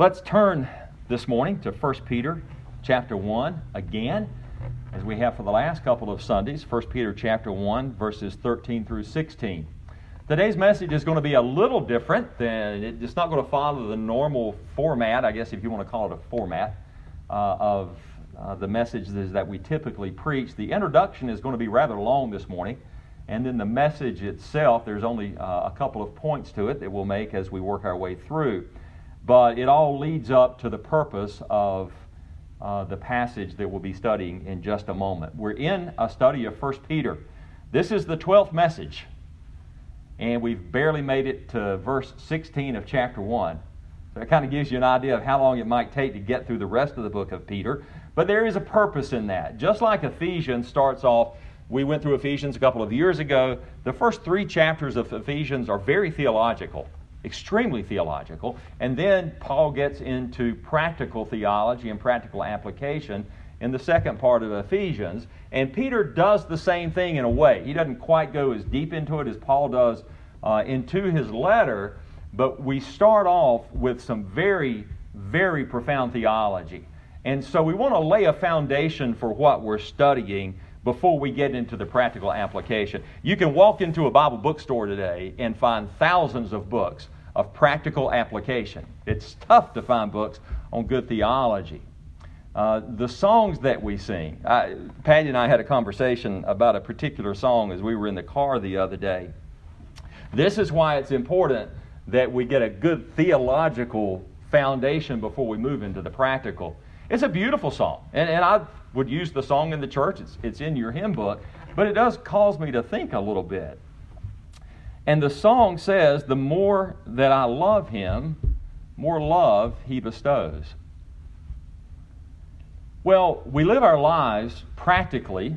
Let's turn this morning to 1 Peter chapter 1 again, as we have for the last couple of Sundays. 1 Peter chapter 1, verses 13 through 16. Today's message is going to be a little different. It's not going to follow the normal format, I guess if you want to call it a format, of the messages that we typically preach. The introduction is going to be rather long this morning, and then the message itself, there's only a couple of points to it that we'll make as we work our way through. But it all leads up to the purpose of the passage that we'll be studying in just a moment. We're in a study of 1 Peter. This is the 12th message, and we've barely made it to verse 16 of chapter 1. So it kind of gives you an idea of how long it might take to get through the rest of the book of Peter. But there is a purpose in that. Just like Ephesians starts off, we went through Ephesians a couple of years ago. The first 3 chapters of Ephesians are very theological. Extremely theological, and then Paul gets into practical theology and practical application in the second part of Ephesians, and Peter does the same thing in a way. He doesn't quite go as deep into it as Paul does into his letter, but we start off with some very, very profound theology. And so we want to lay a foundation for what we're studying before we get into the practical application. You can walk into a Bible bookstore today and find thousands of books of practical application. It's tough to find books on good theology. The songs that we sing, Patty and I had a conversation about a particular song as we were in the car the other day. This is why it's important that we get a good theological foundation before we move into the practical. It's a beautiful song, and I would use the song in the church. It's in your hymn book, but it does cause me to think a little bit. And the song says, "The more that I love Him, more love He bestows." Well, we live our lives practically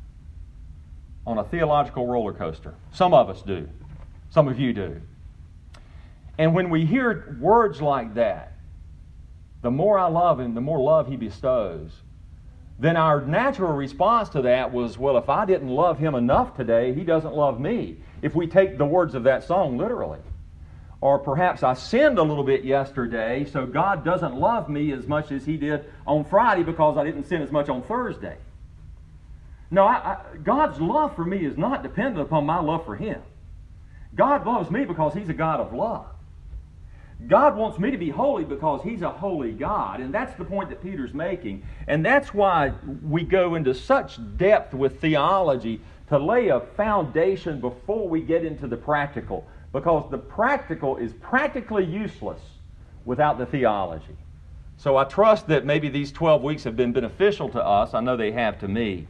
on a theological roller coaster. Some of us do. Some of you do. And when we hear words like that, the more I love Him, the more love He bestows, then our natural response to that was, well, if I didn't love Him enough today, He doesn't love me. If we take the words of that song literally. Or perhaps I sinned a little bit yesterday, so God doesn't love me as much as He did on Friday because I didn't sin as much on Thursday. No, God's love for me is not dependent upon my love for Him. God loves me because He's a God of love. God wants me to be holy because He's a holy God, and that's the point that Peter's making. And that's why we go into such depth with theology to lay a foundation before we get into the practical, because the practical is practically useless without the theology. So I trust that maybe these 12 weeks have been beneficial to us. I know they have to me.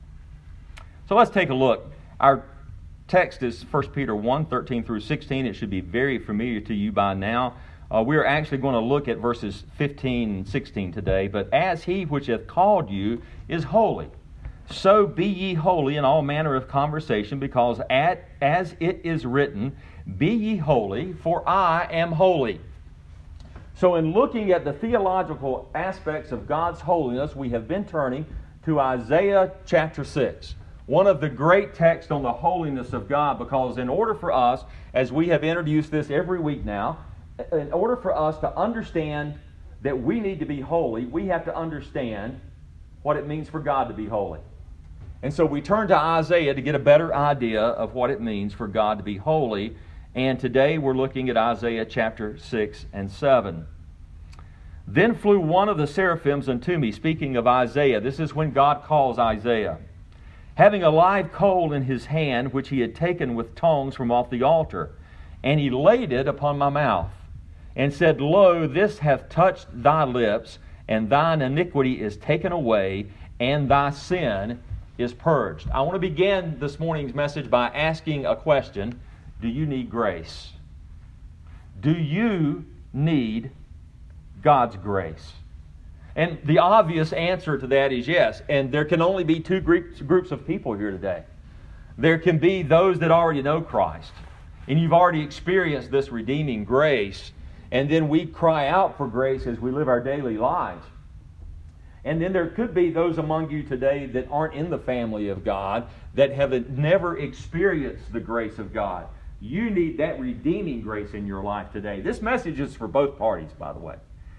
So let's take a look. Our text is 1 Peter 1, 13 through 16. It should be very familiar to you by now. We're actually going to look at verses 15 and 16 today. But as He which hath called you is holy, so be ye holy in all manner of conversation, because as it is written, be ye holy, for I am holy. So in looking at the theological aspects of God's holiness, we have been turning to Isaiah chapter 6. One of the great texts on the holiness of God, because in order for us, as we have introduced this every week now, in order for us to understand that we need to be holy, we have to understand what it means for God to be holy. And so we turn to Isaiah to get a better idea of what it means for God to be holy. And today we're looking at Isaiah chapter 6 and 7. Then flew one of the seraphims unto me, speaking of Isaiah. This is when God calls Isaiah, having a live coal in his hand, which he had taken with tongs from off the altar. And he laid it upon my mouth, and said, Lo, this hath touched thy lips, and thine iniquity is taken away, and thy sin is purged. I want to begin this morning's message by asking a question. Do you need grace? Do you need God's grace? And the obvious answer to that is yes. And there can only be 2 groups of people here today. There can be those that already know Christ, and you've already experienced this redeeming grace, and then we cry out for grace as we live our daily lives. And then there could be those among you today that aren't in the family of God, that have never experienced the grace of God. You need that redeeming grace in your life today. This message is for both parties, by the way.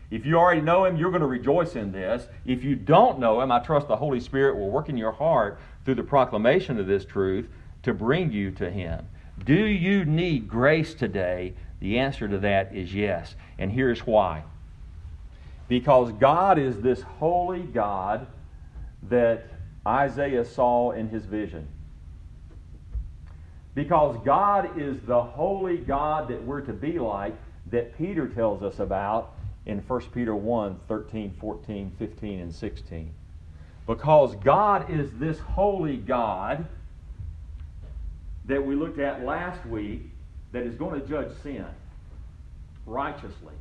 If you already know Him, you're going to rejoice in this. If you don't know Him, I trust the Holy Spirit will work in your heart through the proclamation of this truth to bring you to Him. Do you need grace today? The answer to that is yes. And here's why. Because God is this holy God that Isaiah saw in his vision. Because God is the holy God that we're to be like, that Peter tells us about in 1 Peter 1, 13, 14, 15, and 16. Because God is this holy God that we looked at last week that is going to judge sin righteously.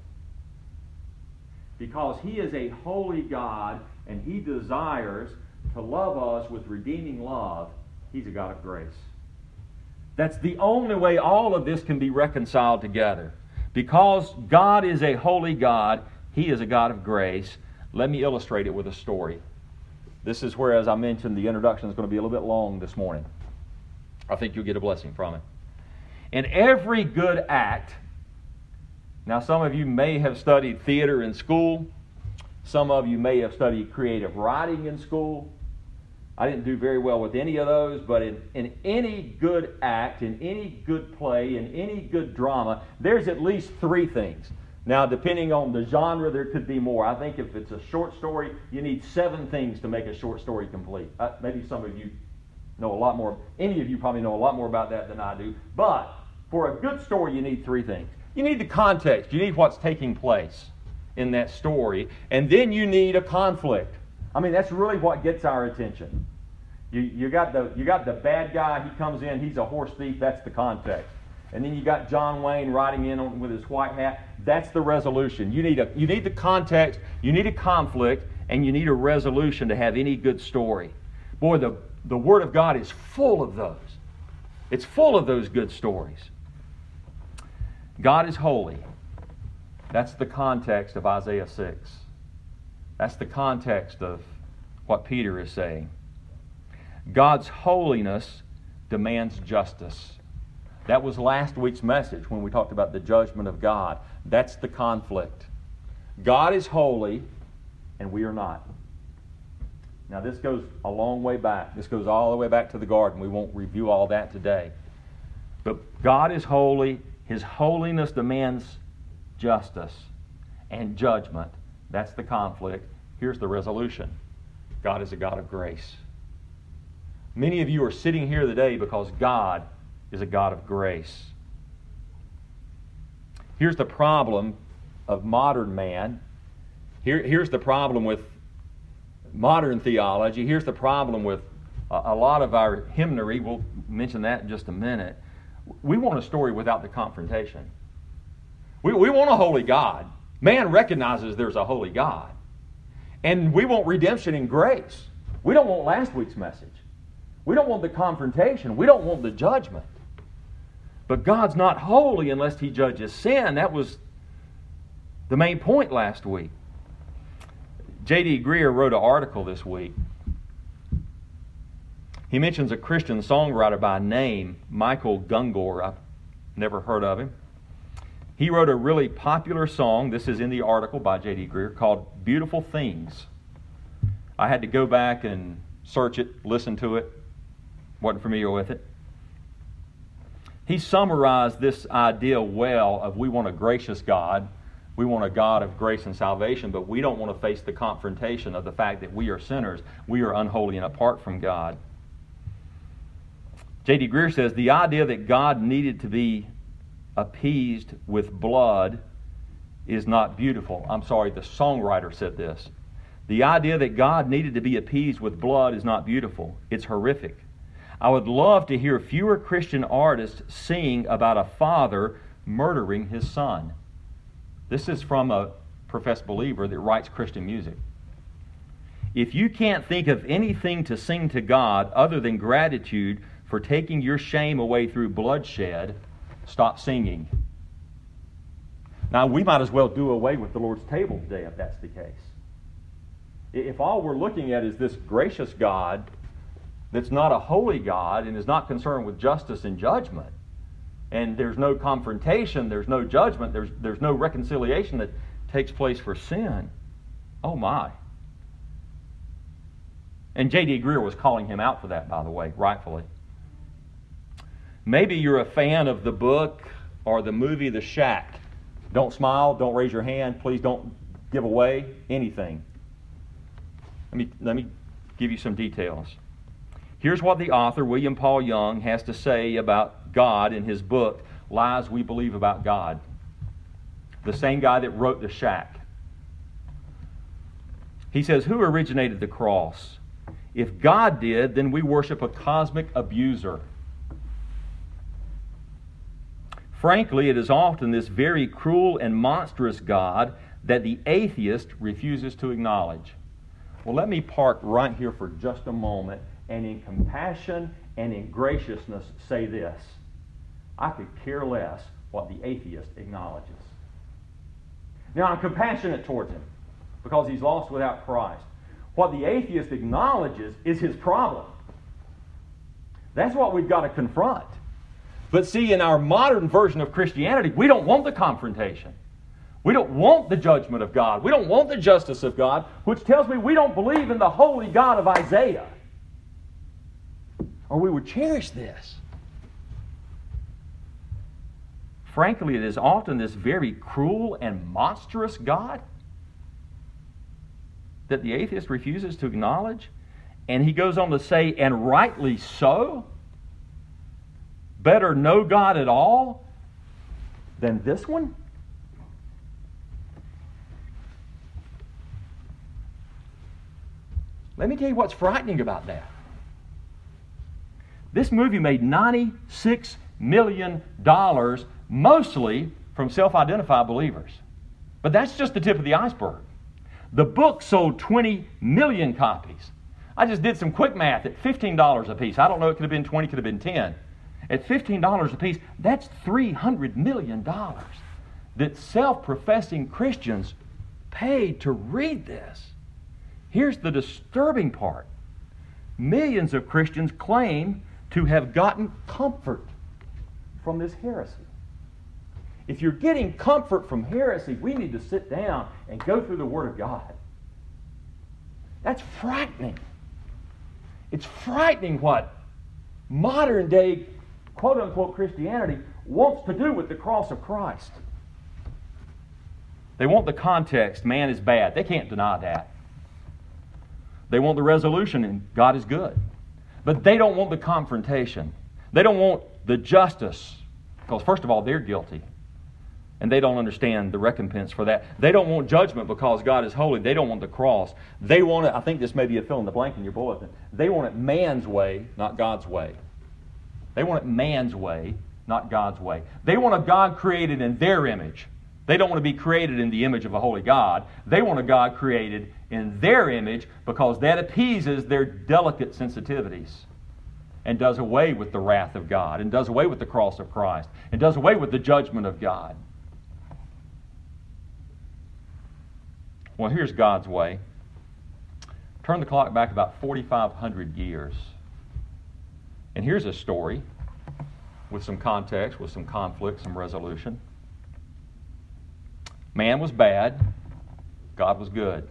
Because He is a holy God and He desires to love us with redeeming love, He's a God of grace. That's the only way all of this can be reconciled together. Because God is a holy God, He is a God of grace. Let me illustrate it with a story. This is where, as I mentioned, the introduction is going to be a little bit long this morning. I think you'll get a blessing from it. In every good act, now some of you may have studied theater in school. Some of you may have studied creative writing in school. I didn't do very well with any of those, but in any good act, in any good play, in any good drama, there's at least three things. Now, depending on the genre, there could be more. I think if it's a short story, you need 7 things to make a short story complete. Maybe some of you know a lot more. Any of you probably know a lot more about that than I do. But for a good story, you need 3 things. You need the context. You need what's taking place in that story. And then you need a conflict. I mean, that's really what gets our attention. You got the bad guy. He comes in. He's a horse thief. That's the context. And then you got John Wayne riding in with his white hat. That's the resolution. You need the context. You need a conflict, and you need a resolution to have any good story. Boy, the Word of God is full of those. It's full of those good stories. God is holy. That's the context of Isaiah 6. That's the context of what Peter is saying. God's holiness demands justice. That was last week's message when we talked about the judgment of God. That's the conflict. God is holy, and we are not. Now, this goes a long way back. This goes all the way back to the garden. We won't review all that today. But God is holy. His holiness demands justice and judgment. That's the conflict. Here's the resolution. God is a God of grace. Many of you are sitting here today because God is a God of grace. Here's the problem of modern man. Here's the problem with modern theology. Here's the problem with a lot of our hymnary. We'll mention that in just a minute. We want a story without the confrontation. We want a holy God. Man recognizes there's a holy God. And we want redemption and grace. We don't want last week's message. We don't want the confrontation. We don't want the judgment. But God's not holy unless He judges sin. That was the main point last week. J.D. Greear wrote an article this week. He mentions a Christian songwriter by name, Michael Gungor. I've never heard of him. He wrote a really popular song, this is in the article by J.D. Greear, called Beautiful Things. I had to go back and search it, listen to it. Wasn't familiar with it. He summarized this idea well of we want a gracious God. We want a God of grace and salvation, but we don't want to face the confrontation of the fact that we are sinners. We are unholy and apart from God. J.D. Greear says, the idea that God needed to be appeased with blood is not beautiful. I'm sorry, the songwriter said this. The idea that God needed to be appeased with blood is not beautiful. It's horrific. I would love to hear fewer Christian artists sing about a father murdering his son. This is from a professed believer that writes Christian music. If you can't think of anything to sing to God other than gratitude for taking your shame away through bloodshed, stop singing. Now, we might as well do away with the Lord's table today if that's the case. If all we're looking at is this gracious God that's not a holy God and is not concerned with justice and judgment, and there's no confrontation, there's no judgment, there's no reconciliation, takes place for sin, oh my. And J.D. Greear was calling him out for that, by the way, rightfully. Maybe you're a fan of the book or the movie The Shack. Don't smile, don't raise your hand, please don't give away anything. Let me give you some details. Here's what the author, William Paul Young, has to say about God in his book, Lies We Believe About God. The same guy that wrote The Shack. He says, who originated the cross? If God did, then we worship a cosmic abuser. Frankly, it is often this very cruel and monstrous God that the atheist refuses to acknowledge. Well, let me park right here for just a moment and in compassion and in graciousness say this. I could care less what the atheist acknowledges. Now, I'm compassionate towards him because he's lost without Christ. What the atheist acknowledges is his problem. That's what we've got to confront. But see, in our modern version of Christianity, we don't want the confrontation. We don't want the judgment of God. We don't want the justice of God, which tells me we don't believe in the holy God of Isaiah. Or we would cherish this. Frankly, it is often this very cruel and monstrous God that the atheist refuses to acknowledge. And he goes on to say, and rightly so, better no God at all than this one? Let me tell you what's frightening about that. This movie made $96 million, mostly from self-identified believers. But that's just the tip of the iceberg. The book sold 20 million copies. I just did some quick math at $15 a piece. I don't know, it could have been 20, could have been 10. At $15 a piece, that's $300 million that self-professing Christians paid to read this. Here's the disturbing part. Millions of Christians claim to have gotten comfort from this heresy. If you're getting comfort from heresy, we need to sit down and go through the Word of God. That's frightening. It's frightening what modern day quote-unquote Christianity wants to do with the cross of Christ. They want the context, man is bad. They can't deny that. They want the resolution, and God is good. But they don't want the confrontation. They don't want the justice, because first of all, they're guilty. And they don't understand the recompense for that. They don't want judgment because God is holy. They don't want the cross. They want it, I think this may be a fill in the blank in your bulletin. They want it man's way, not God's way. They want it man's way, not God's way. They want a God created in their image. They don't want to be created in the image of a holy God. They want a God created in their image because that appeases their delicate sensitivities and does away with the wrath of God and does away with the cross of Christ and does away with the judgment of God. Well, here's God's way. Turn the clock back about 4,500 years. And here's a story with some context, with some conflict, some resolution. Man was bad. God was good.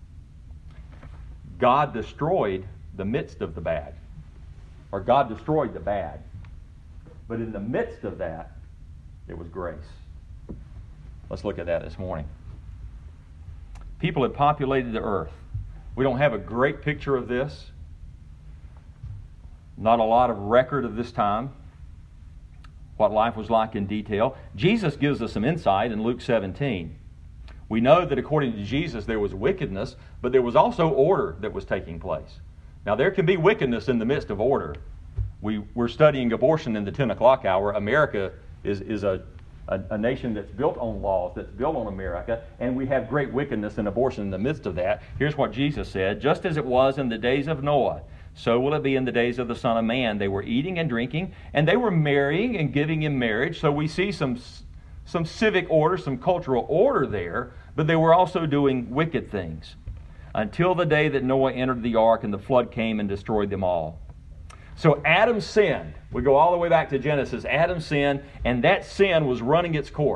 God destroyed the midst of the bad. Or God destroyed the bad. But in the midst of that, it was grace. Let's look at that this morning. People had populated the earth. We don't have a great picture of this. Not a lot of record of this time, what life was like in detail. Jesus gives us some insight in Luke 17. We know that according to Jesus there was wickedness, but there was also order that was taking place. Now there can be wickedness in the midst of order. We're studying abortion in the 10 o'clock hour. America is a nation that's built on laws, that's built on America, and we have great wickedness and abortion in the midst of that. Here's what Jesus said, just as it was in the days of Noah, so will it be in the days of the Son of Man. They were eating and drinking, and they were marrying and giving in marriage. So we see some civic order, some cultural order there, but they were also doing wicked things until the day that Noah entered the ark and the flood came and destroyed them all. So Adam sinned. We go all the way back to Genesis. Adam sinned, and that sin was running its course.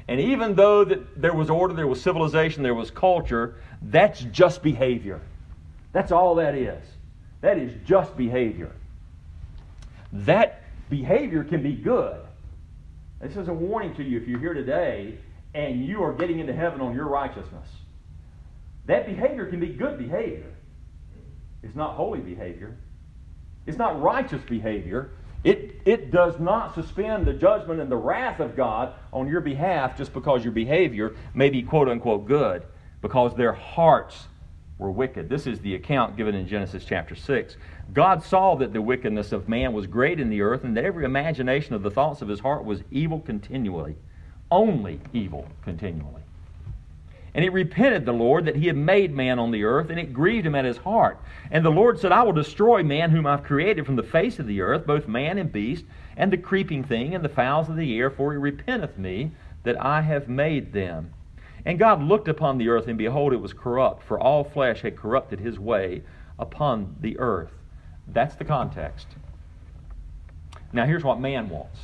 And even though that there was order, there was civilization, there was culture, that's just behavior. That's all that is. That is just behavior. That behavior can be good. This is a warning to you if you're here today and you are getting into heaven on your righteousness. That behavior can be good behavior. It's not holy behavior. It's not righteous behavior. It does not suspend the judgment and the wrath of God on your behalf just because your behavior may be quote-unquote good, because their hearts were wicked. This is the account given in Genesis chapter 6. God saw that the wickedness of man was great in the earth, and that every imagination of the thoughts of his heart was evil continually. Only evil continually. And he repented the Lord that he had made man on the earth, and it grieved him at his heart. And the Lord said, I will destroy man whom I've created from the face of the earth, both man and beast, and the creeping thing, and the fowls of the air, for he repenteth me that I have made them. And God looked upon the earth, and behold, it was corrupt, for all flesh had corrupted his way upon the earth. That's the context. Now here's what man wants.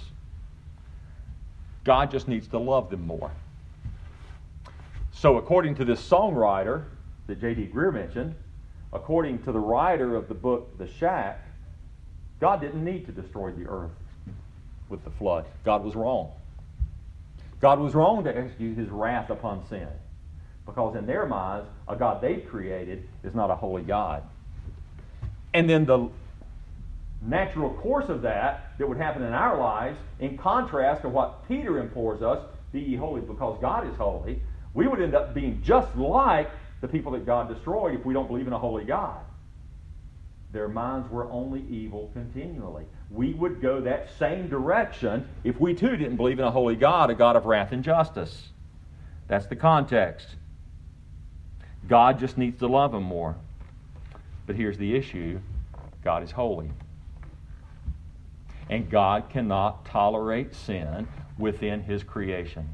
God just needs to love them more. So according to this songwriter that J.D. Greear mentioned, according to the writer of the book The Shack, God didn't need to destroy the earth with the flood. God was wrong. God was wrong to execute his wrath upon sin, because in their minds, a God they've created is not a holy God. And then the natural course of that would happen in our lives, in contrast to what Peter implores us, be ye holy because God is holy, we would end up being just like the people that God destroyed if we don't believe in a holy God. Their minds were only evil continually. We would go that same direction if we too didn't believe in a holy God, a God of wrath and justice. That's the context. God just needs to love them more. But here's the issue. God is holy. And God cannot tolerate sin within his creation.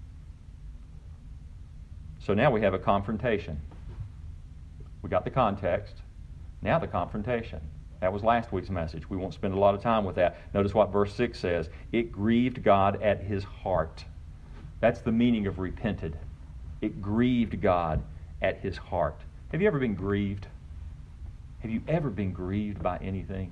So now we have a confrontation. We got the context. Now the confrontation. That was last week's message. We won't spend a lot of time with that. Notice what verse 6 says. It grieved God at his heart. That's the meaning of repented. It grieved God at his heart. Have you ever been grieved? Have you ever been grieved by anything?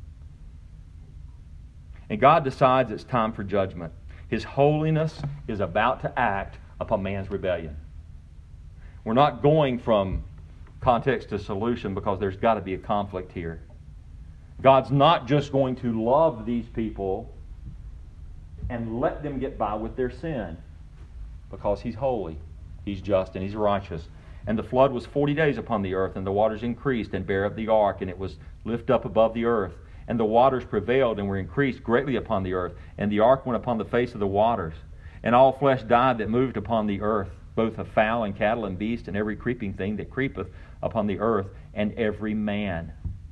And God decides it's time for judgment. His holiness is about to act upon man's rebellion. We're not going from context to solution because there's got to be a conflict here. God's not just going to love these people and let them get by with their sin, because he's holy, he's just, and he's righteous. And the flood was 40 days upon the earth, and the waters increased and bare up the ark, and it was lift up above the earth. And the waters prevailed and were increased greatly upon the earth, and the ark went upon the face of the waters. And all flesh died that moved upon the earth, both of fowl and cattle and beast, and every creeping thing that creepeth upon the earth, and every man.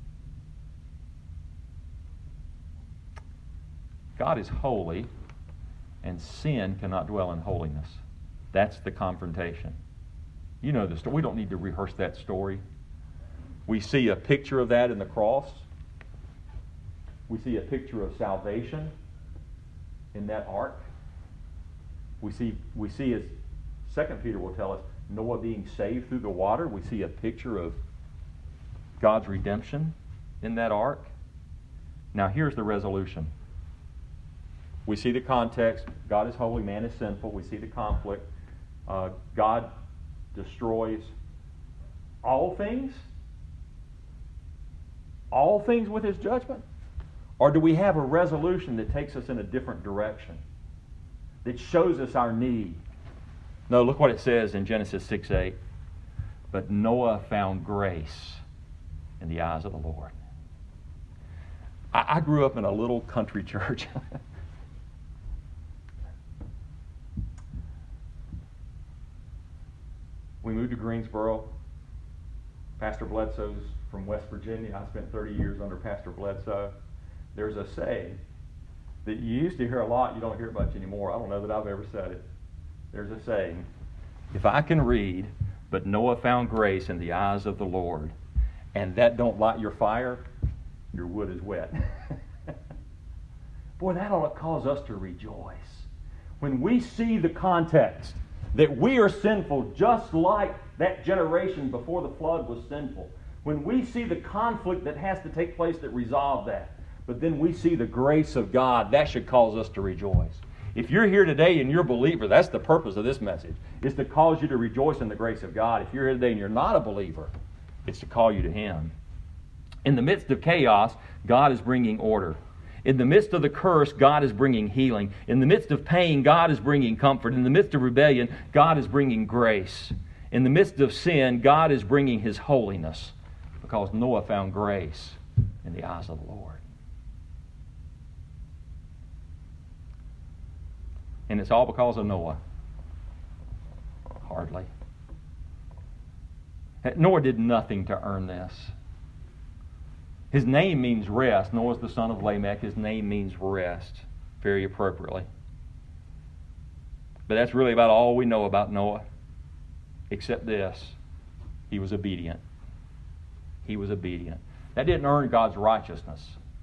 God is holy, and sin cannot dwell in holiness. That's the confrontation. You know the story. We don't need to rehearse that story. We see a picture of that in the cross. We see a picture of salvation in that ark. We see as 2 Peter will tell us, Noah being saved through the water. We see a picture of God's redemption in that ark. Now here's the resolution. We see the context. God is holy, man is sinful. We see the conflict. God destroys all things with his judgment? Or do we have a resolution that takes us in a different direction, that shows us our need? No, look what it says in Genesis 6:8. But Noah found grace in the eyes of the Lord. I grew up in a little country church. We moved to Greensboro. Pastor Bledsoe's from West Virginia. I spent 30 years under Pastor Bledsoe. There's a saying that you used to hear a lot, you don't hear it much anymore. I don't know that I've ever said it. There's a saying, if I can read, but Noah found grace in the eyes of the Lord, and that don't light your fire, your wood is wet. Boy, that ought to cause us to rejoice. when we see the context that we are sinful just like that generation before the flood was sinful, when we see the conflict that has to take place that resolve that, but then we see the grace of God, that should cause us to rejoice. If you're here today and you're a believer, that's the purpose of this message, is to cause you to rejoice in the grace of God. If you're here today and you're not a believer, it's to call you to Him. In the midst of chaos, God is bringing order. In the midst of the curse, God is bringing healing. In the midst of pain, God is bringing comfort. In the midst of rebellion, God is bringing grace. In the midst of sin, God is bringing His holiness, because Noah found grace in the eyes of the Lord. And it's all because of Noah? Hardly. Noah did nothing to earn this. His name means rest. Noah's the son of Lamech. His name means rest, very appropriately. But that's really about all we know about Noah, except this: he was obedient. He was obedient. That didn't earn God's righteousness.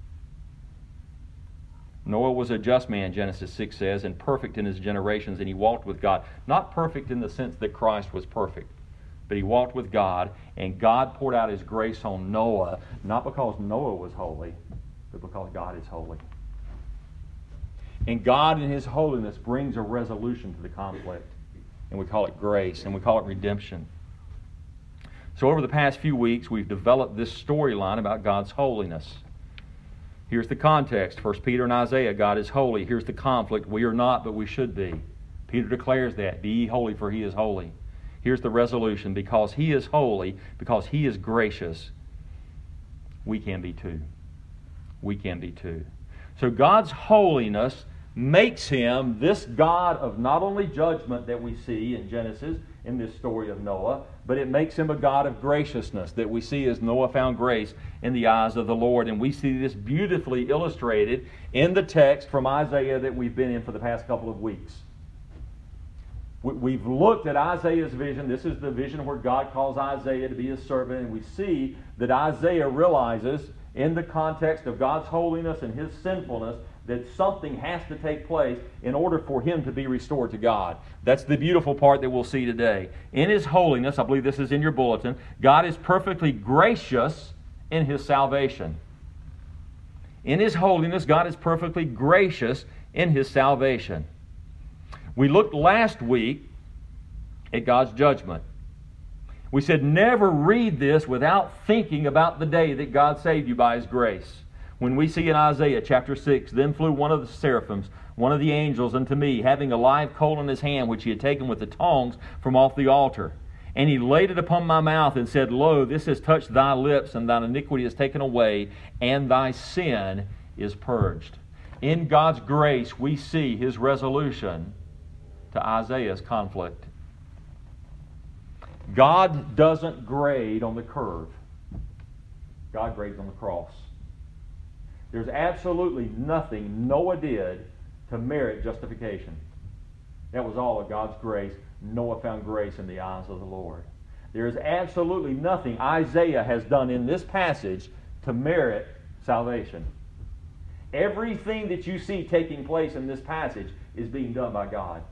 Noah was a just man, Genesis 6 says, and perfect in his generations, and he walked with God. Not perfect in the sense that Christ was perfect, but he walked with God, and God poured out His grace on Noah, not because Noah was holy, but because God is holy. And God in His holiness brings a resolution to the conflict, and we call it grace, and we call it redemption. So over the past few weeks, we've developed this storyline about God's holiness. Here's the context. 1 Peter and Isaiah, God is holy. Here's the conflict. We are not, but we should be. Peter declares that. Be ye holy, for He is holy. Here's the resolution. Because He is holy, because He is gracious, we can be too. We can be too. So God's holiness makes Him this God of not only judgment that we see in Genesis, in this story of Noah, but it makes Him a God of graciousness that we see as Noah found grace in the eyes of the Lord. And we see this beautifully illustrated in the text from Isaiah that we've been in for the past couple of weeks. We've looked at Isaiah's vision. This is the vision where God calls Isaiah to be His servant, and we see that Isaiah realizes in the context of God's holiness and His sinfulness that something has to take place in order for him to be restored to God. That's the beautiful part that we'll see today. In His holiness, I believe this is in your bulletin, God is perfectly gracious in His salvation. In His holiness, God is perfectly gracious in His salvation. We looked last week at God's judgment. We said never read this without thinking about the day that God saved you by His grace. When we see in Isaiah chapter 6, then flew one of the seraphims, one of the angels, unto me, having a live coal in his hand, which he had taken with the tongs from off the altar. And he laid it upon my mouth and said, Lo, this has touched thy lips, and thine iniquity is taken away, and thy sin is purged. In God's grace, we see His resolution to Isaiah's conflict. God doesn't grade on the curve. God grades on the cross. There's absolutely nothing Noah did to merit justification. That was all of God's grace. Noah found grace in the eyes of the Lord. There is absolutely nothing Isaiah has done in this passage to merit salvation. Everything that you see taking place in this passage is being done by God.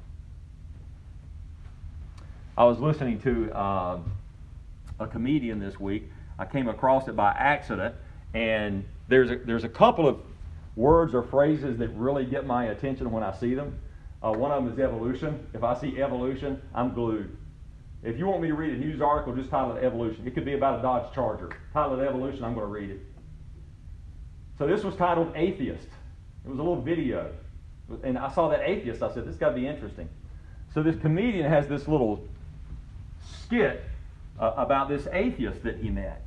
I was listening to a comedian this week. I came across it by accident, and there's a couple of words or phrases that really get my attention when I see them. One of them is evolution. If I see evolution, I'm glued. If you want me to read a news article, just title it Evolution. It could be about a Dodge Charger. Title it Evolution, I'm going to read it. So this was titled Atheist. It was a little video. And I saw that atheist. I said, this got to be interesting. So this comedian has this little skit about this atheist that he met.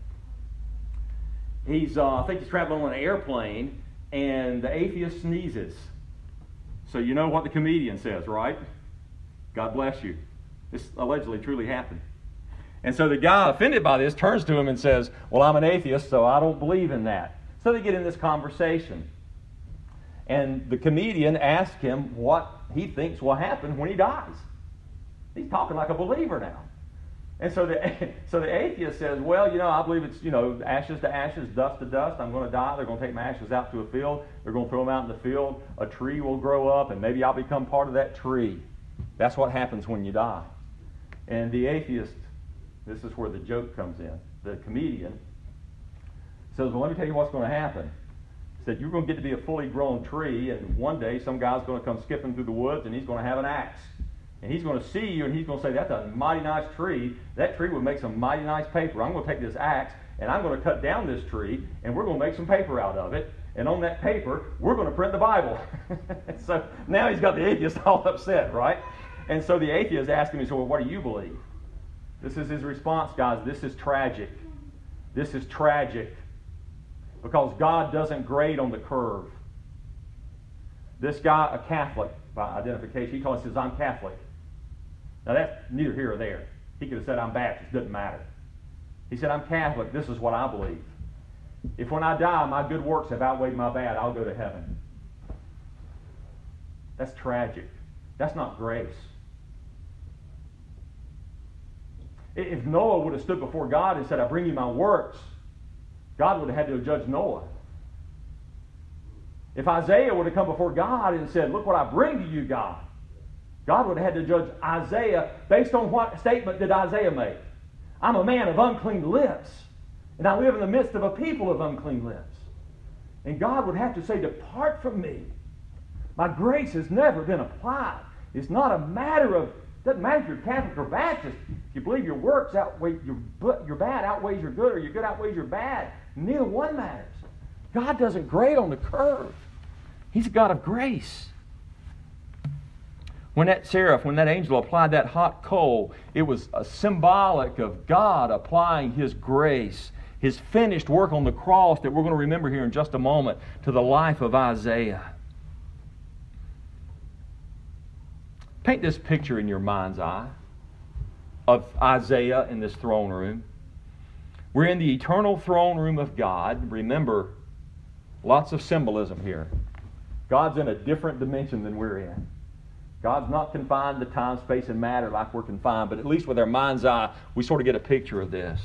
I think he's traveling on an airplane, and the atheist sneezes. So you know what the comedian says, right? God bless you. This allegedly truly happened. And so the guy offended by this turns to him and says, well, I'm an atheist, so I don't believe in that. So they get in this conversation. And the comedian asks him what he thinks will happen when he dies. He's talking like a believer now. And so the atheist says, well, I believe it's, ashes to ashes, dust to dust. I'm going to die. They're going to take my ashes out to a field. They're going to throw them out in the field. A tree will grow up, and maybe I'll become part of that tree. That's what happens when you die. And the atheist, this is where the joke comes in. The comedian says, well, let me tell you what's going to happen. He said, you're going to get to be a fully grown tree, and one day some guy's going to come skipping through the woods, and he's going to have an axe. And he's going to see you, and he's going to say, that's a mighty nice tree. That tree would make some mighty nice paper. I'm going to take this axe, and I'm going to cut down this tree, and we're going to make some paper out of it. And on that paper, we're going to print the Bible. So now he's got the atheist all upset, right? And so the atheist asking me, so well, what do you believe? This is his response, guys. This is tragic. This is tragic. Because God doesn't grade on the curve. This guy, a Catholic by identification, he says, I'm Catholic. Now that's neither here or there. He could have said, I'm Baptist. Doesn't matter. He said, I'm Catholic. This is what I believe. If when I die, my good works have outweighed my bad, I'll go to heaven. That's tragic. That's not grace. If Noah would have stood before God and said, I bring you my works, God would have had to judge Noah. If Isaiah would have come before God and said, look what I bring to you, God, God would have had to judge Isaiah based on what statement did Isaiah make? I'm a man of unclean lips, and I live in the midst of a people of unclean lips. And God would have to say, depart from me. My grace has never been applied. It's not a matter of, doesn't matter if you're Catholic or Baptist. If you believe your works outweigh your bad outweighs your good, or your good outweighs your bad, neither one matters. God doesn't grade on the curve. He's a God of grace. When that angel applied that hot coal, it was a symbolic of God applying His grace, His finished work on the cross that we're going to remember here in just a moment, to the life of Isaiah. Paint this picture in your mind's eye of Isaiah in this throne room. We're in the eternal throne room of God. Remember, lots of symbolism here. God's in a different dimension than we're in. God's not confined to time, space, and matter like we're confined, but at least with our mind's eye, we sort of get a picture of this.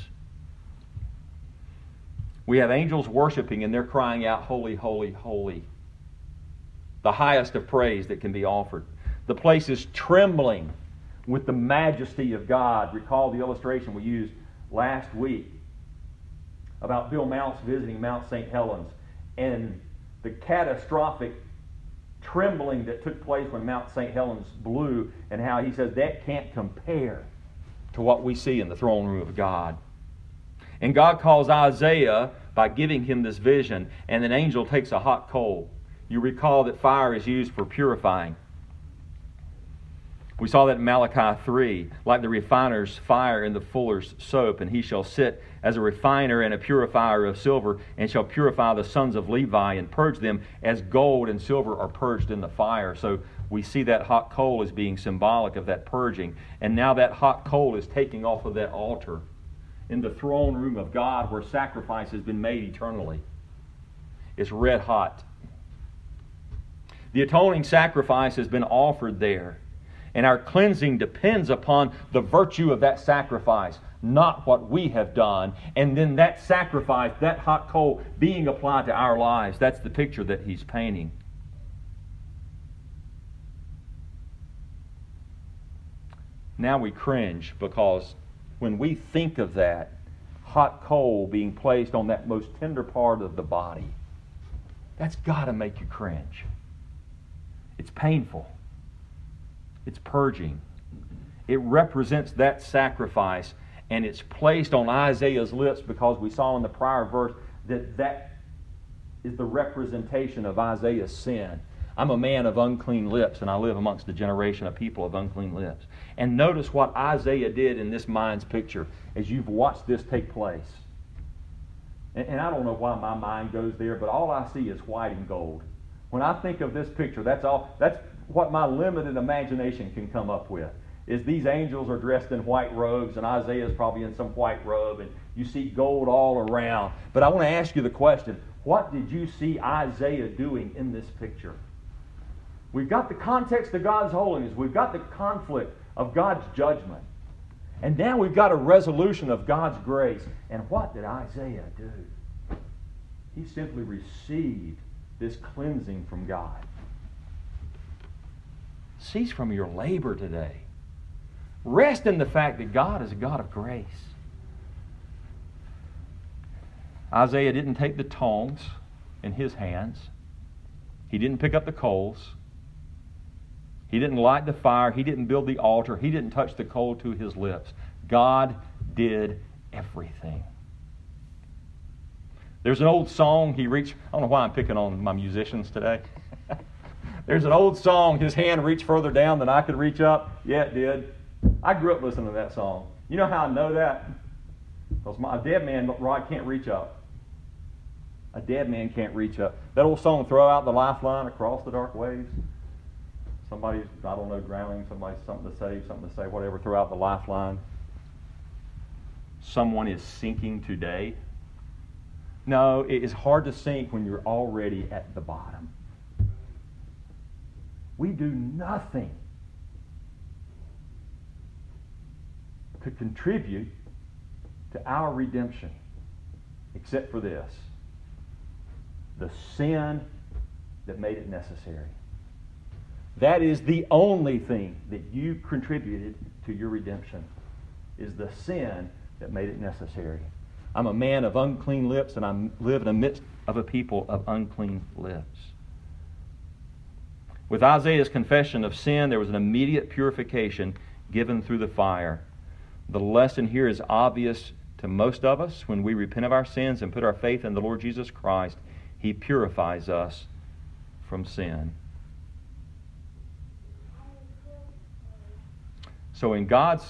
We have angels worshiping, and they're crying out, holy, holy, holy. The highest of praise that can be offered. The place is trembling with the majesty of God. Recall the illustration we used last week about Bill Mounce visiting Mount St. Helens and the catastrophic trembling that took place when Mount St. Helens blew, and how he says that can't compare to what we see in the throne room of God. And God calls Isaiah by giving him this vision, and an angel takes a hot coal. You recall that fire is used for purifying. We saw that in Malachi 3, like the refiner's fire in the fuller's soap, and he shall sit as a refiner and a purifier of silver, and shall purify the sons of Levi and purge them as gold and silver are purged in the fire. So we see that hot coal as being symbolic of that purging. And now that hot coal is taking off of that altar in the throne room of God where sacrifice has been made eternally. It's red hot. The atoning sacrifice has been offered there. And our cleansing depends upon the virtue of that sacrifice, not what we have done. And then that sacrifice, that hot coal, being applied to our lives. That's the picture that he's painting. Now we cringe because when we think of that hot coal being placed on that most tender part of the body, that's got to make you cringe. It's painful. It's purging. It represents that sacrifice, and it's placed on Isaiah's lips because we saw in the prior verse that is the representation of Isaiah's sin. I'm a man of unclean lips, and I live amongst a generation of people of unclean lips. And notice what Isaiah did in this mind's picture as you've watched this take place. And I don't know why my mind goes there, but all I see is white and gold. When I think of this picture, that's what my limited imagination can come up with, is these angels are dressed in white robes, and Isaiah's probably in some white robe, and you see gold all around. But I want to ask you the question, what did you see Isaiah doing in this picture? We've got the context of God's holiness. We've got the conflict of God's judgment. And now we've got a resolution of God's grace. And what did Isaiah do? He simply received this cleansing from God. Cease from your labor today. Rest in the fact that God is a God of grace. Isaiah didn't take the tongs in his hands. He didn't pick up the coals. He didn't light the fire. He didn't build the altar. He didn't touch the coal to his lips. God did everything. There's an old song he reached. I don't know why I'm picking on my musicians today. There's an old song, his hand reached further down than I could reach up. Yeah, it did. I grew up listening to that song. You know how I know that? Because a dead man, Rod, can't reach up. A dead man can't reach up. That old song, throw out the lifeline across the dark waves. Somebody's, I don't know, drowning. Somebody's something to say, whatever. Throw out the lifeline. Someone is sinking today. No, it is hard to sink when you're already at the bottom. We do nothing to contribute to our redemption except for this: the sin that made it necessary. That is the only thing that you contributed to your redemption, is the sin that made it necessary. I'm a man of unclean lips, and I live in the midst of a people of unclean lips. With Isaiah's confession of sin, there was an immediate purification given through the fire. The lesson here is obvious to most of us. When we repent of our sins and put our faith in the Lord Jesus Christ, He purifies us from sin. So in God's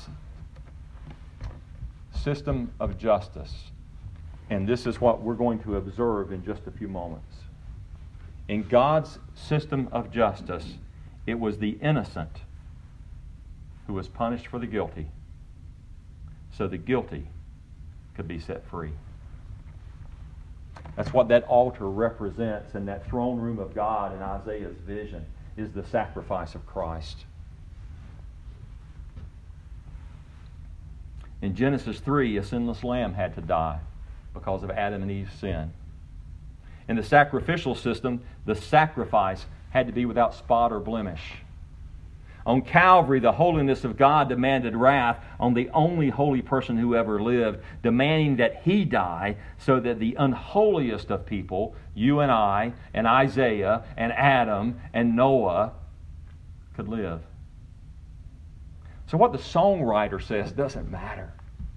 system of justice, and this is what we're going to observe in just a few moments. In God's system of justice, it was the innocent who was punished for the guilty, so the guilty could be set free. That's what that altar represents, and that throne room of God in Isaiah's vision is the sacrifice of Christ. In Genesis 3, a sinless lamb had to die because of Adam and Eve's sin. In the sacrificial system, the sacrifice had to be without spot or blemish. On Calvary, the holiness of God demanded wrath on the only holy person who ever lived, demanding that He die so that the unholiest of people, you and I, and Isaiah, and Adam, and Noah, could live. So what the songwriter says doesn't matter.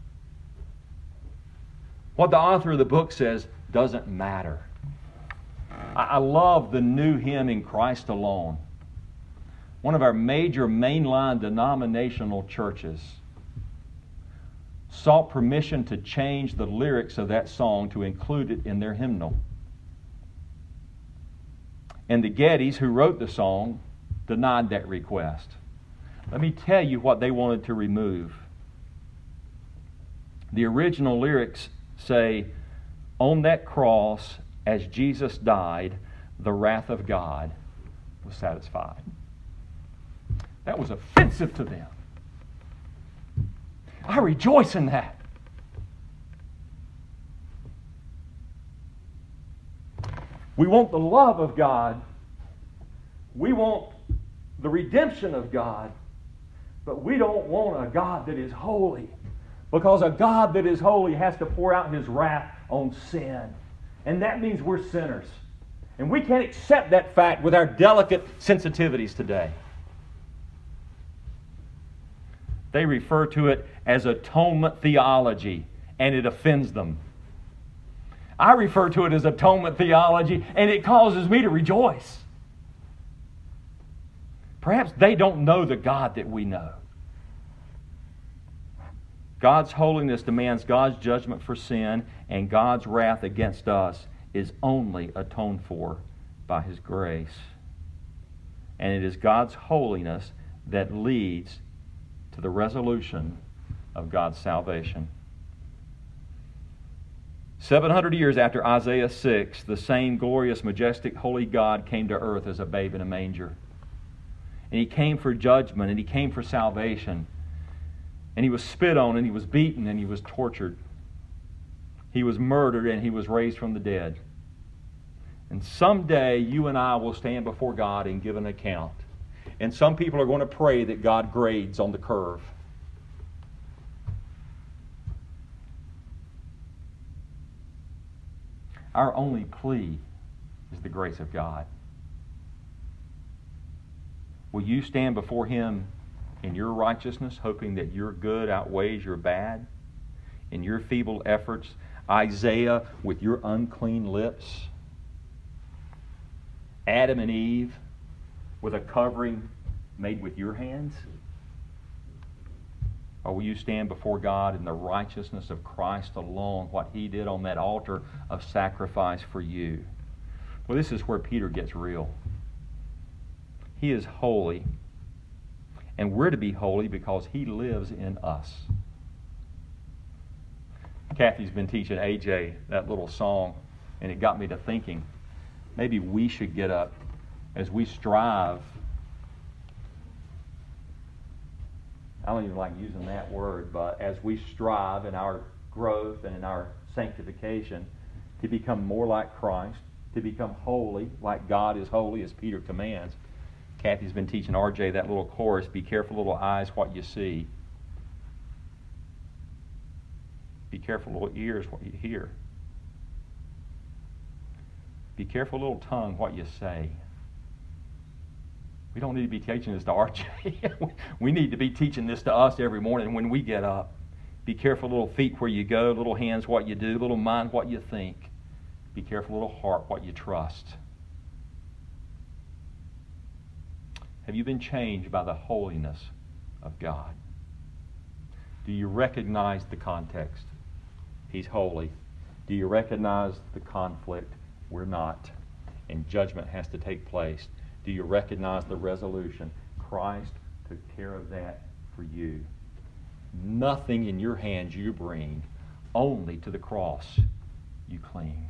What the author of the book says doesn't matter. I love the new hymn, In Christ Alone. One of our major mainline denominational churches sought permission to change the lyrics of that song to include it in their hymnal. And the Gettys, who wrote the song, denied that request. Let me tell you what they wanted to remove. The original lyrics say, on that cross, as Jesus died, the wrath of God was satisfied. That was offensive to them. I rejoice in that. We want the love of God. We want the redemption of God. But we don't want a God that is holy. Because a God that is holy has to pour out His wrath on sin. And that means we're sinners. And we can't accept that fact with our delicate sensitivities today. They refer to it as atonement theology, and it offends them. I refer to it as atonement theology, and it causes me to rejoice. Perhaps they don't know the God that we know. God's holiness demands God's judgment for sin, and God's wrath against us is only atoned for by His grace. And it is God's holiness that leads to the resolution of God's salvation. 700 years after Isaiah 6, the same glorious, majestic, holy God came to earth as a babe in a manger. And He came for judgment, and He came for salvation. And he was spit on, and he was beaten, and he was tortured. He was murdered, and he was raised from the dead. And someday you and I will stand before God and give an account. And some people are going to pray that God grades on the curve. Our only plea is the grace of God. Will you stand before Him in your righteousness, hoping that your good outweighs your bad? In your feeble efforts, Isaiah with your unclean lips? Adam and Eve with a covering made with your hands? Or will you stand before God in the righteousness of Christ alone, what He did on that altar of sacrifice for you? Well, this is where Peter gets real. He is holy, and we're to be holy because He lives in us. Kathy's been teaching AJ that little song, and it got me to thinking, maybe we should get up as we strive. I don't even like using that word, but as we strive in our growth and in our sanctification to become more like Christ, to become holy, like God is holy, as Peter commands. Kathy's been teaching RJ that little chorus, be careful, little eyes, what you see. Be careful, little ears, what you hear. Be careful, little tongue, what you say. We don't need to be teaching this to RJ. We need to be teaching this to us every morning when we get up. Be careful, little feet, where you go. Little hands, what you do. Little mind, what you think. Be careful, little heart, what you trust. Have you been changed by the holiness of God? Do you recognize the context? He's holy. Do you recognize the conflict? We're not. And judgment has to take place. Do you recognize the resolution? Christ took care of that for you. Nothing in your hands you bring. Only to the cross you cling.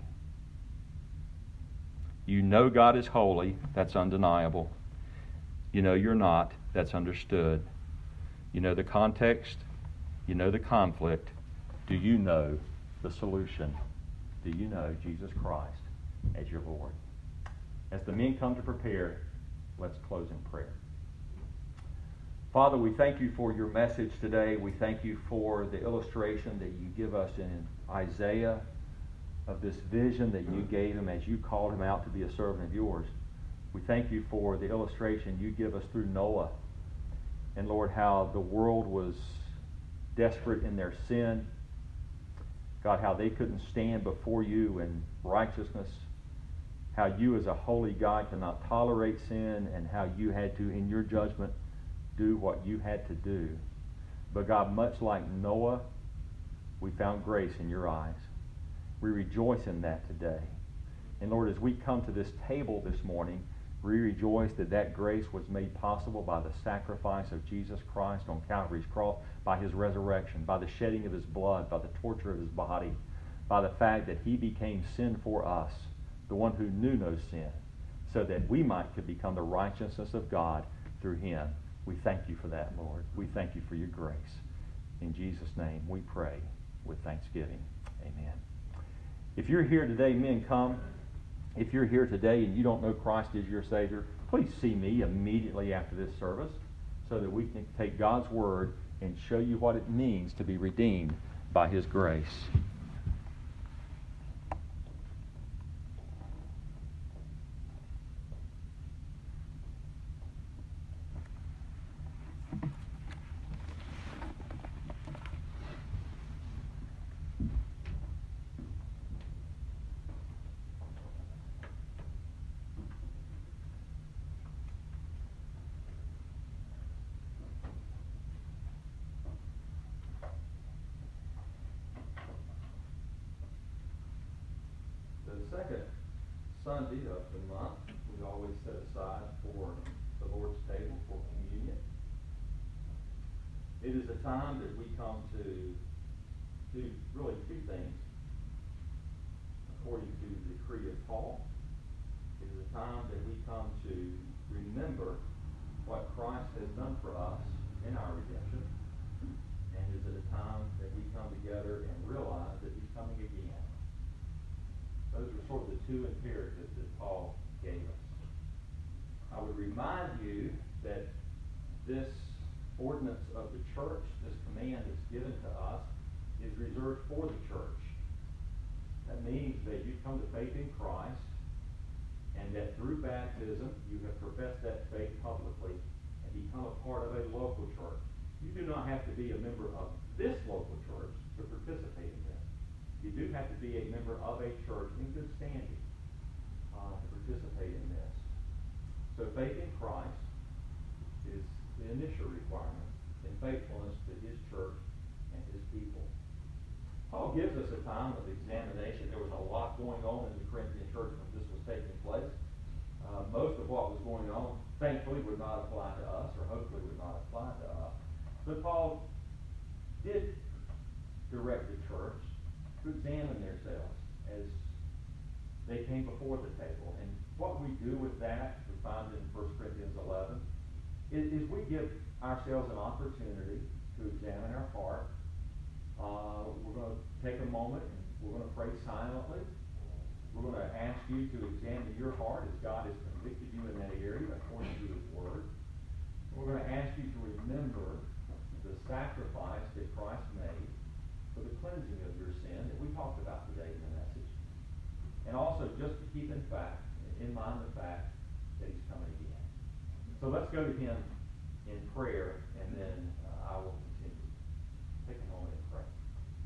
You know God is holy. That's undeniable. You know you're not. That's understood. You know the context. You know the conflict. Do you know the solution? Do you know Jesus Christ as your Lord? As the men come to prepare, let's close in prayer. Father, we thank you for your message today. We thank you for the illustration that you give us in Isaiah of this vision that you gave him as you called him out to be a servant of yours. We thank you for the illustration you give us through Noah. And Lord, how the world was desperate in their sin. God, how they couldn't stand before you in righteousness. How you as a holy God cannot tolerate sin, and how you had to, in your judgment, do what you had to do. But God, much like Noah, we found grace in your eyes. We rejoice in that today. And Lord, as we come to this table this morning, we rejoice that that grace was made possible by the sacrifice of Jesus Christ on Calvary's cross, by his resurrection, by the shedding of his blood, by the torture of his body, by the fact that he became sin for us, the one who knew no sin, so that we could become the righteousness of God through him. We thank you for that, Lord. We thank you for your grace. In Jesus' name we pray with thanksgiving. Amen. If you're here today, men, come. If you're here today and you don't know Christ as your Savior, please see me immediately after this service so that we can take God's Word and show you what it means to be redeemed by his grace. The second Sunday of the month, we always set aside for the Lord's table for communion. It is a time that we come to do really two things. According to the decree of Paul, it is a time that we come to remember what Christ has done for us in our redemption, is at a time that we come together and realize that he's coming again. Those are sort of the two imperatives that Paul gave us. I would remind you that this ordinance of the church, this command that's given to us, is reserved for the church. That means that you come to faith in Christ, and that through baptism you have professed that faith publicly and become a part of a local church. You do not have to be a member of this local church to participate in this. You do have to be a member of a church in good standing to participate in this. So faith in Christ is the initial requirement, and faithfulness to his church and his people. Paul gives us a time of examination. There was a lot going on in the Corinthian church when this was taking place. Most of what was going on, thankfully, would not apply to us, or hopefully would not apply to us. But Paul did direct the church to examine themselves as they came before the table. And what we do with that, we find in 1 Corinthians 11, is we give ourselves an opportunity to examine our heart. We're going to take a moment and we're going to pray silently. We're going to ask you to examine your heart as God has convicted you in that area according to his word. We're going to ask you to remember the sacrifice that Christ made for the cleansing of your sin that we talked about today in the message. And also just to keep in mind the fact that he's coming again. So let's go to him in prayer, and then I will continue. Take a moment and pray.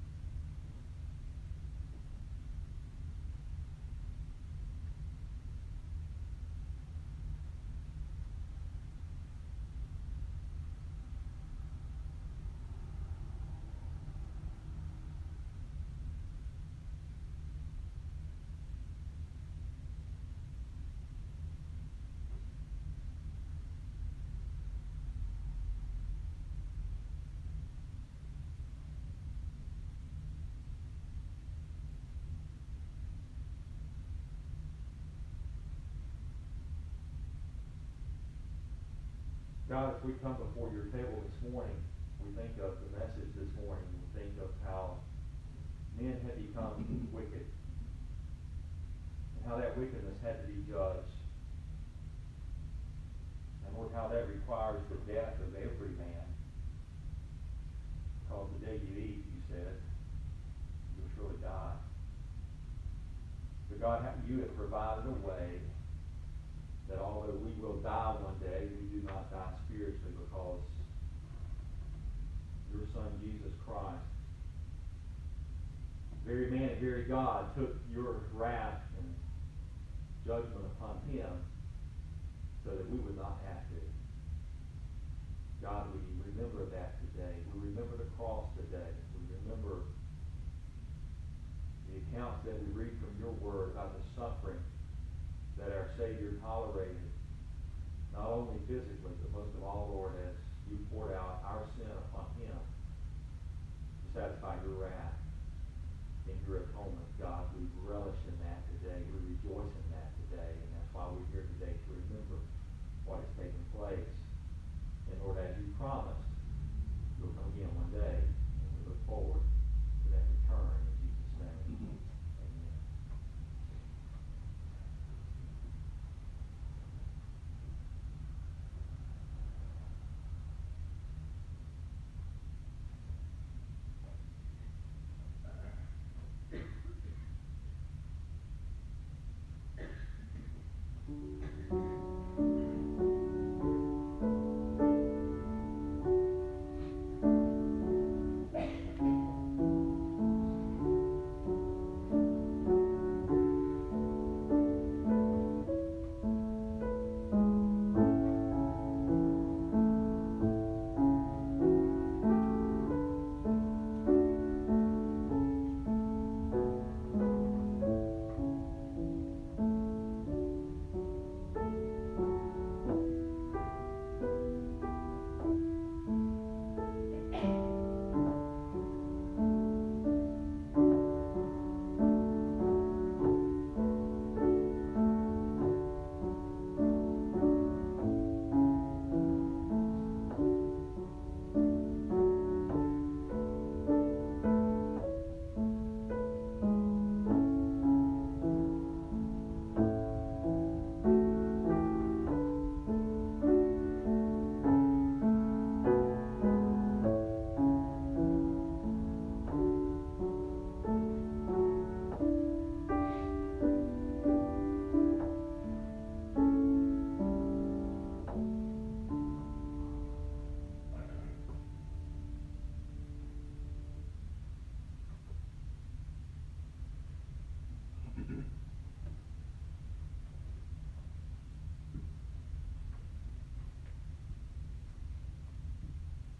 God, as we come before your table this morning, we think of the message this morning. We think of how men had become wicked, and how that wickedness had to be judged. And Lord, how that requires the death of every man. Because the day you eat, you said, you'll surely die. But God, you have provided a way that although we will die one day, we do not die spiritually, because your Son, Jesus Christ, very man and very God, took your wrath and judgment upon him so that we would not have to. God, we remember that today. We remember the cross today. We remember the accounts that we read from your word about the suffering that our Savior tolerated, not only physically, but most of all, Lord, as you poured out our sin upon him to satisfy your wrath in your atonement. God, we relish in that today. We rejoice in that today, and that's why we're here today, to remember what has taken place. And Lord, as you promised, you'll come again one day, and we look forward to that return in Jesus' name. Amen.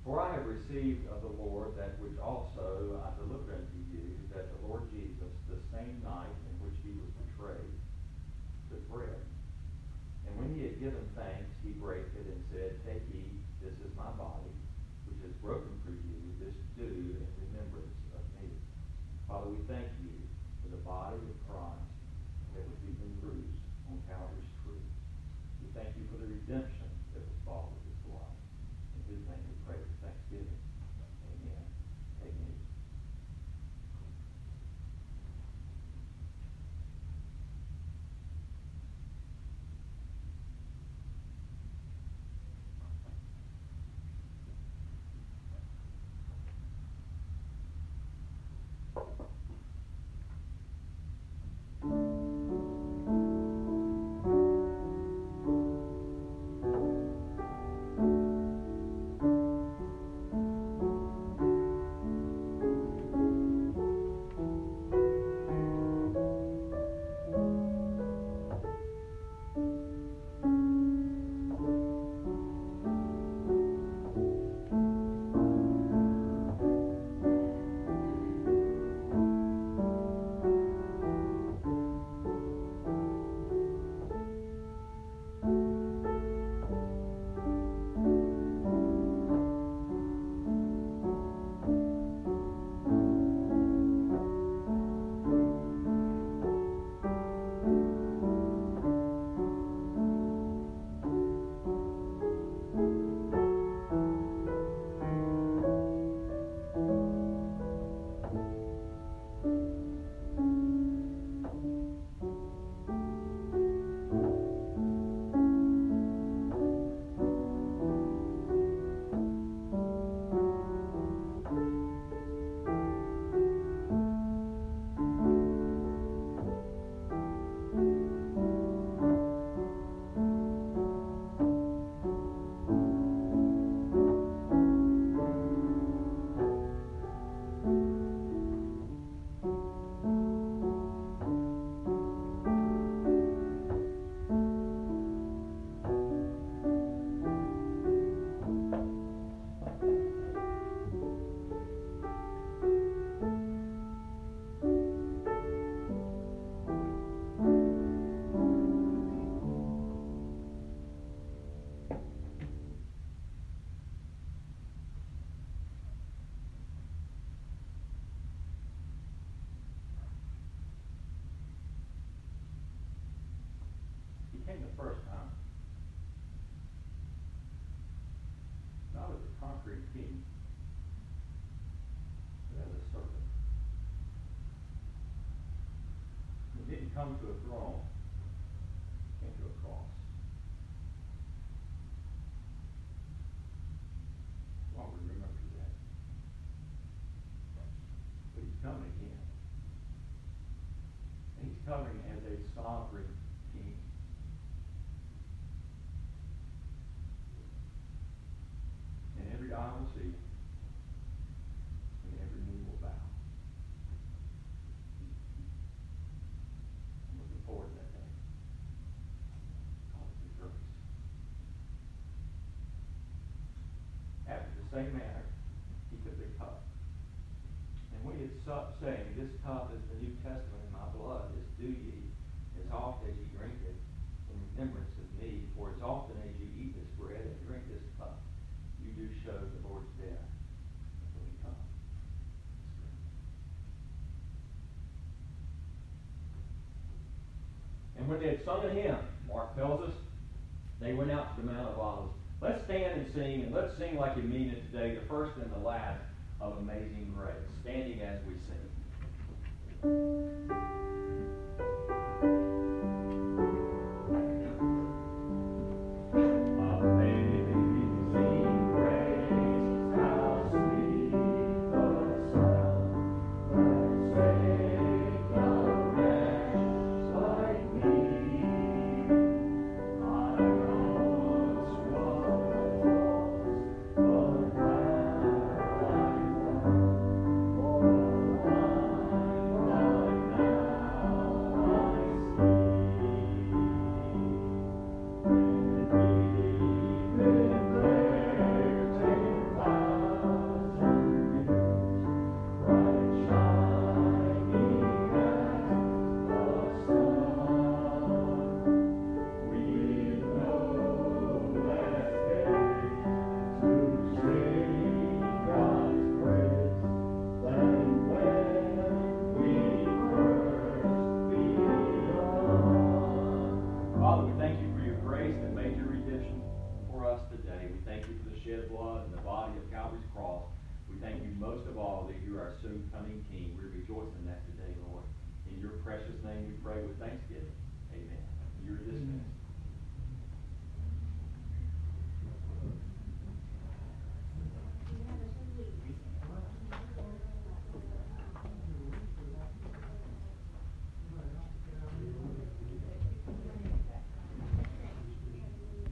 For I have received of the Lord that which also I delivered unto you, that the Lord Jesus, the same night in which he was betrayed, took bread. And when he had given thanks, he brake it and said, Take, eat, this is my body, which is broken for you. This do in remembrance of me. Father, we thank you for the body of Christ that was beaten and bruised on Calvary's tree. We thank you for the redemption that was bought with his blood. In his name we pray for thanksgiving. Amen. Amen. Came the first time, not as a conquering king, but as a servant. He didn't come to a throne, he came to a cross. Why would we remember that? But he's coming again. And he's coming as a sovereign king. And every eye will see, and every knee will bow. I'm looking forward to that day. Because of his grace. After the same manner, he took the cup. And when he had supped, saying, This cup is the New Testament in my blood, this do ye, as oft as ye drink it, in remembrance of me. For as often as you eat this bread and drink this cup, you do show the Lord's death until he comes. And when they had sung a hymn, Mark tells us, they went out to the Mount of Olives. Let's stand and sing, and let's sing like you mean it today, the first and the last of Amazing Grace, standing as we sing. that you're our soon coming King. We rejoice in that today, Lord. In your precious name we pray with thanksgiving.